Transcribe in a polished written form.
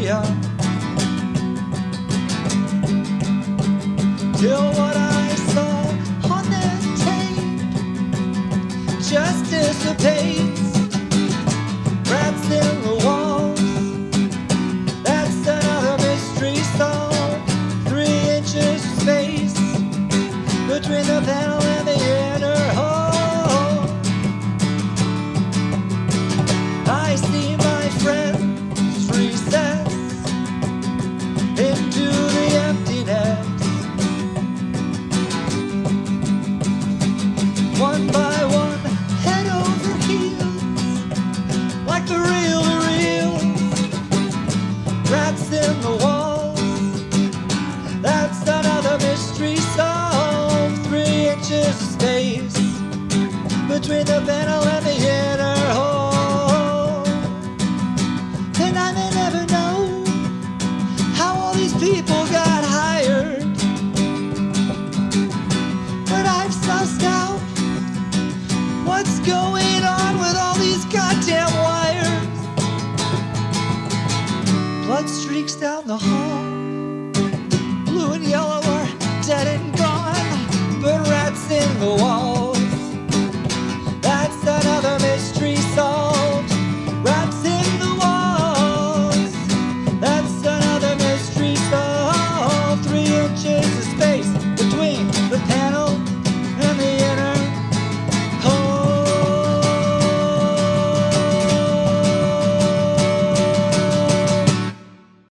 area, till what I saw on that tape just dissipates. Rats in the walls, that's another mystery solved. 3 inches space between the panel and the inner hall. I see my friends recess into the emptiness. One by one, head over heels, like the real. Rats in the walls, that's another mystery solved. 3 inches space between the panel and the inner hall. And I may never know how all these people got hired, but I've sussed out what's going on with all these goddamn wires. Blood streaks down the hall.